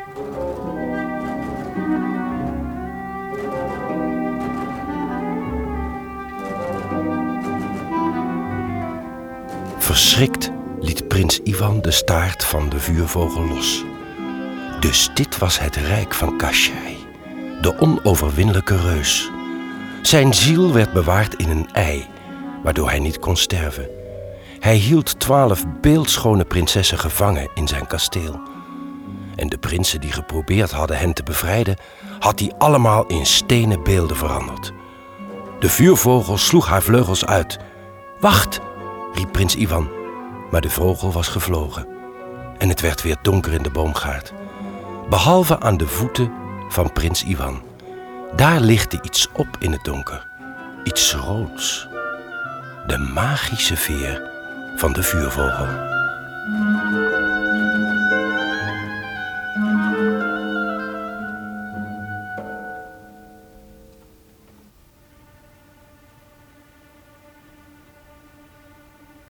Verschrikt liet prins Ivan de staart van de vuurvogel los. Dus dit was het rijk van Kashai, de onoverwinnelijke reus. Zijn ziel werd bewaard in een ei, waardoor hij niet kon sterven. Hij hield 12 beeldschone prinsessen gevangen in zijn kasteel. En de prinsen die geprobeerd hadden hen te bevrijden, had hij allemaal in stenen beelden veranderd. De vuurvogel sloeg haar vleugels uit. "Wacht!" riep prins Ivan, maar de vogel was gevlogen. En het werd weer donker in de boomgaard. Behalve aan de voeten van prins Ivan. Daar lichtte iets op in het donker. Iets roods. De magische veer van de vuurvogel.